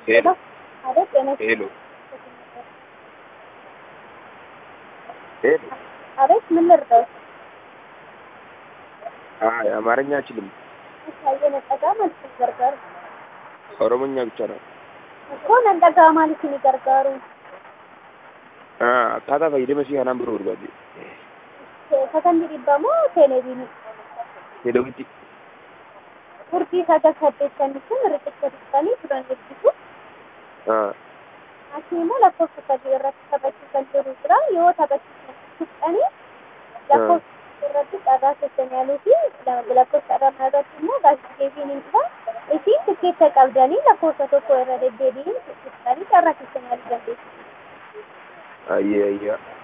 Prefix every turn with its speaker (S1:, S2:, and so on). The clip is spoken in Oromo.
S1: ሄሎ
S2: አቤት ጤና
S1: ሄሎ ሄሎ
S2: አቤት ምን ልርዳው?
S1: አማርኛ አልችልም።
S2: እየነጠጋ ማለት ይገርጋሩ
S1: ኦሮሞኛ ብቻ ነው።
S2: እኮ ነጠጋ ማለት ይገርጋሩ
S1: akkaataa fayyadama ishee kanaan biroo barbaade.
S2: Sagantii dhibbamoo televiini?
S1: Televiitti.
S2: Furtii sagal saddeettanii sun riqicha turan ibsitu. Asii immoo lakkoofsa sadii irratti taphachiisan jiru jira. Yoo taphachiisan tuqxanii lakkoofsa irratti carraa keessan yaaluu fi lakkoofsa irraa irratti immoo gaazexeebiin hin jira. Isin tikeetta qabdanii lakkoofsa tokko irra deddeebiin tuqxanii carraa keessan yaaluu dandeessu.
S1: Ayyaa.